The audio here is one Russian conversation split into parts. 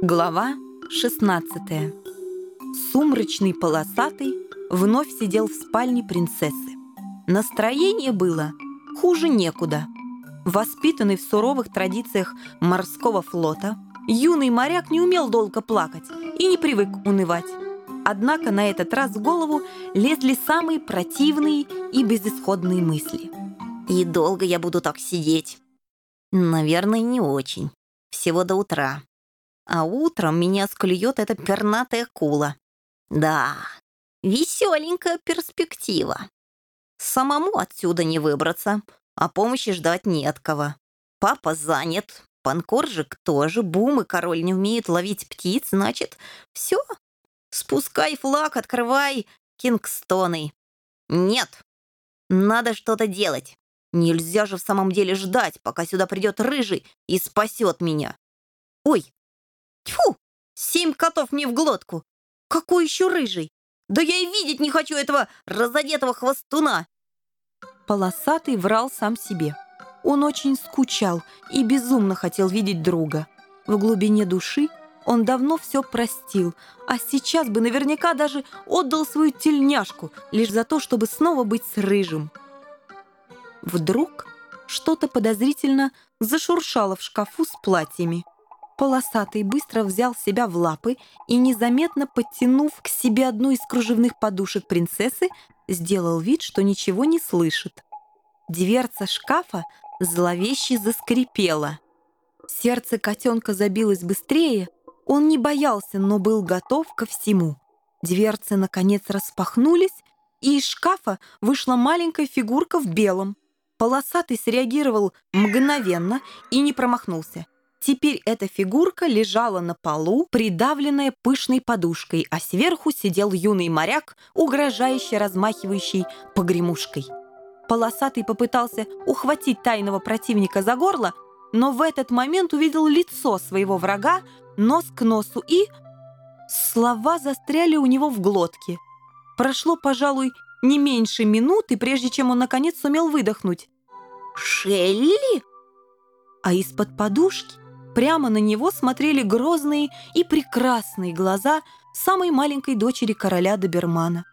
Глава 16. Сумрачный полосатый вновь сидел в спальне принцессы. Настроение было хуже некуда. Воспитанный в суровых традициях морского флота, юный моряк не умел долго плакать и не привык унывать. Однако на этот раз в голову лезли самые противные и безысходные мысли. И долго я буду так сидеть? Наверное, не очень. Всего до утра. А утром меня склюет эта пернатая акула. Да, веселенькая перспектива. Самому отсюда не выбраться, а помощи ждать не от кого. Папа занят, пан Коржик тоже, Бум и король не умеют ловить птиц, значит, все. Спускай флаг, открывай Кингстоны. Нет, надо что-то делать. Нельзя же в самом деле ждать, пока сюда придет рыжий и спасет меня. Ой, тьфу, 7 котов мне в глотку. Какой еще рыжий? Да я и видеть не хочу этого разодетого хвостуна. Полосатый врал сам себе. Он очень скучал и безумно хотел видеть друга. В глубине души он давно все простил, а сейчас бы наверняка даже отдал свою тельняшку лишь за то, чтобы снова быть с рыжим. Вдруг что-то подозрительно зашуршало в шкафу с платьями. Полосатый быстро взял себя в лапы и, незаметно подтянув к себе одну из кружевных подушек принцессы, сделал вид, что ничего не слышит. Дверца шкафа зловеще заскрипела. Сердце котенка забилось быстрее. Он не боялся, но был готов ко всему. Дверцы, наконец, распахнулись, и из шкафа вышла маленькая фигурка в белом. Полосатый среагировал мгновенно и не промахнулся. Теперь эта фигурка лежала на полу, придавленная пышной подушкой, а сверху сидел юный моряк, угрожающе размахивающий погремушкой. Полосатый попытался ухватить тайного противника за горло, но в этот момент увидел лицо своего врага нос к носу, и слова застряли у него в глотке. Прошло, пожалуй, не меньше минуты, прежде чем он наконец сумел выдохнуть. Шелли? А из-под подушки прямо на него смотрели грозные и прекрасные глаза самой маленькой дочери короля Добермана.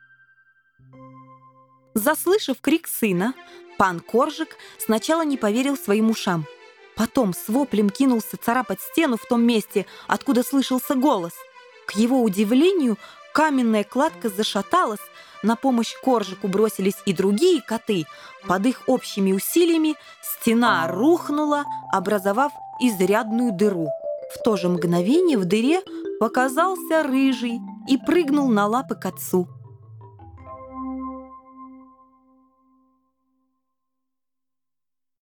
Заслышав крик сына, пан Коржик сначала не поверил своим ушам. Потом с воплем кинулся царапать стену в том месте, откуда слышался голос. К его удивлению, каменная кладка зашаталась, на помощь Коржику бросились и другие коты. Под их общими усилиями стена рухнула, образовав изрядную дыру. В то же мгновение в дыре показался рыжий и прыгнул на лапы к отцу.